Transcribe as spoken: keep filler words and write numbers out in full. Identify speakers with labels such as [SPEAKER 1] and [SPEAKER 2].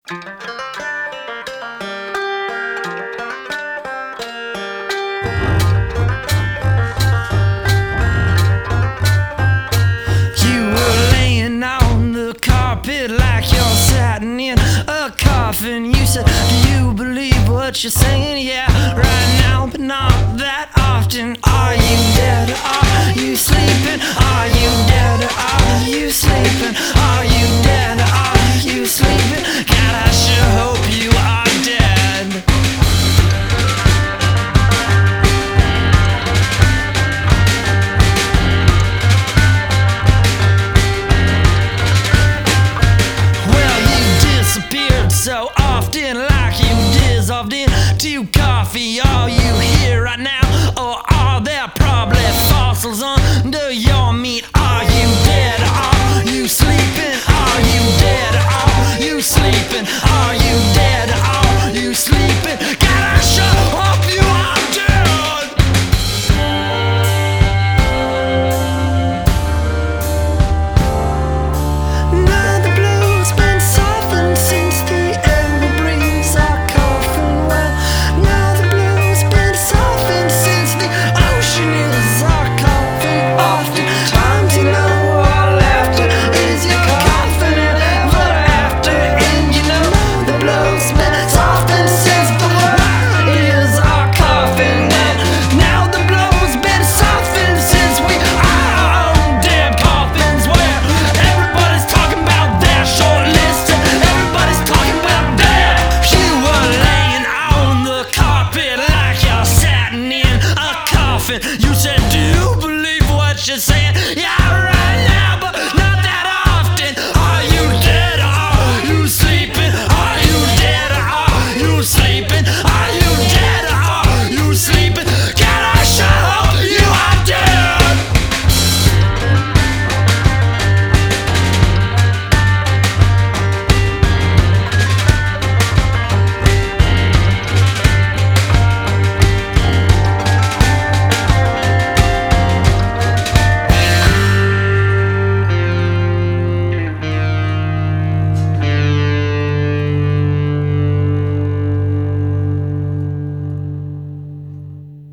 [SPEAKER 1] Like you're sitting in a coffin. You said, do you believe what you're saying? Yeah, right now, but not that often. Are you dead or are you sleeping? Are you dead or are you sleeping? Are you dead or are you sleeping? God, I sure hope you are dead. So often, like you dissolved into coffee. Are you here right now, or are there probably fossils under your meat? Are you dead, or are you sleeping? Are you dead, or are you sleeping? Are you dead?